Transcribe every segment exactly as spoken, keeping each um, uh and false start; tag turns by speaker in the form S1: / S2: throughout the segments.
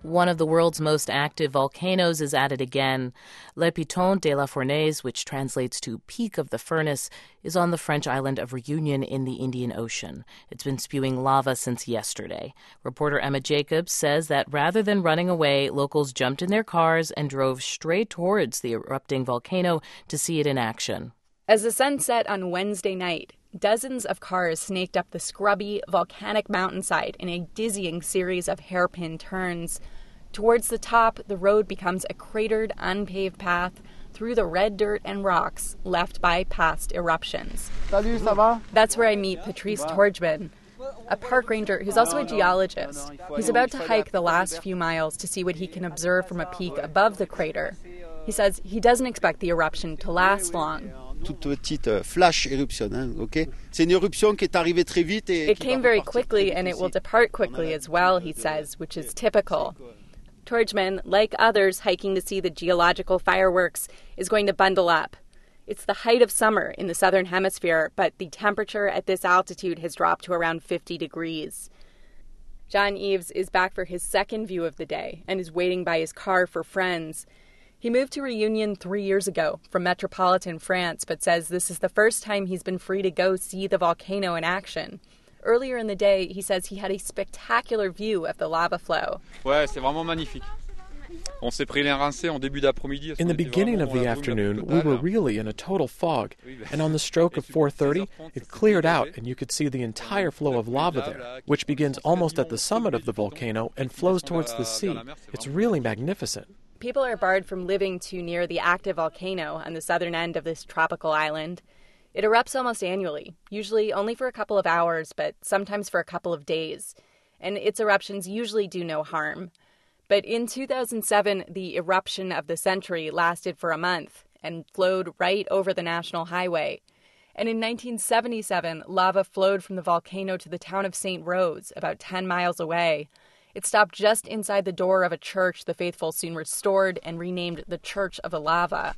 S1: One of the world's most active volcanoes is at it again. Le Piton de la Fournaise, which translates to Peak of the Furnace, is on the French island of Reunion in the Indian Ocean. It's been spewing lava since yesterday. Reporter Emma Jacobs says that rather than running away, locals jumped in their cars and drove straight towards the erupting volcano to see it in action.
S2: As the sun set on Wednesday night, dozens of cars snaked up the scrubby, volcanic mountainside in a dizzying series of hairpin turns. Towards the top, the road becomes a cratered, unpaved path through the red dirt and rocks left by past eruptions.
S3: Salut, ça va?
S2: That's where I meet Patrice Torgman, a park ranger who's also a geologist. He's about to hike the last few miles to see what he can observe from a peak above the crater. He says he doesn't expect the eruption to last long.
S4: Toute petite flash éruption, hein, okay? C'est une éruption qui est arrivée très vite et
S2: It came very quickly and it will depart quickly as well, he says, which is typical. Torgman, like others hiking to see the geological fireworks, is going to bundle up. It's the height of summer in the southern hemisphere, but the temperature at this altitude has dropped to around fifty degrees. John Eves is back for his second view of the day and is waiting by his car for friends. He moved to Reunion three years ago from metropolitan France, but says this is the first time he's been free to go see the volcano in action. Earlier in the day, he says he had a spectacular view of the lava flow.
S5: Ouais, c'est vraiment magnifique. On s'est pris les rincés en début d'après-midi.
S6: In the beginning of the afternoon, we were really in a total fog, and on the stroke of four thirty, it cleared out and you could see the entire flow of lava there, which begins almost at the summit of the volcano and flows towards the sea. It's really magnificent.
S2: People are barred from living too near the active volcano on the southern end of this tropical island. It erupts almost annually, usually only for a couple of hours, but sometimes for a couple of days. And its eruptions usually do no harm. But in two thousand seven, the eruption of the century lasted for a month and flowed right over the national highway. And in nineteen seventy-seven, lava flowed from the volcano to the town of Saint Rose, about ten miles away. It stopped just inside the door of a church the faithful soon restored and renamed the Church of the Lava.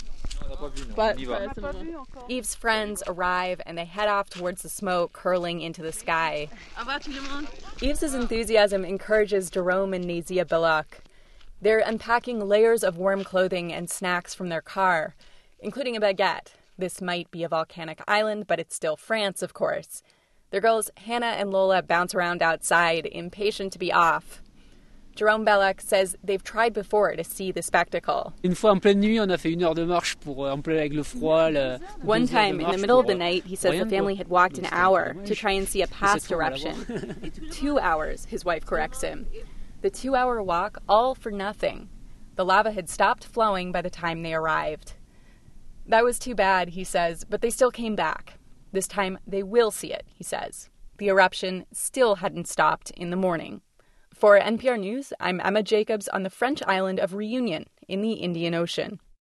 S2: But Eve's friends arrive and they head off towards the smoke curling into the sky. Eve's enthusiasm encourages Jerome and Nazia Billock. They're unpacking layers of warm clothing and snacks from their car, including a baguette. This might be a volcanic island, but it's still France, of course. Their girls Hannah and Lola bounce around outside, impatient to be off. Jerome Belloc says they've tried before to see the spectacle.
S7: Une fois en pleine nuit, on a fait une heure de marche pour en plein avec le froid.
S2: One time, in the middle of the night, he says the family had walked an hour to try and see a past eruption. Two hours, his wife corrects him. The two-hour walk, all for nothing. The lava had stopped flowing by the time they arrived. That was too bad, he says, but they still came back. This time, they will see it, he says. The eruption still hadn't stopped in the morning. For N P R News, I'm Emma Jacobs on the French island of Reunion in the Indian Ocean.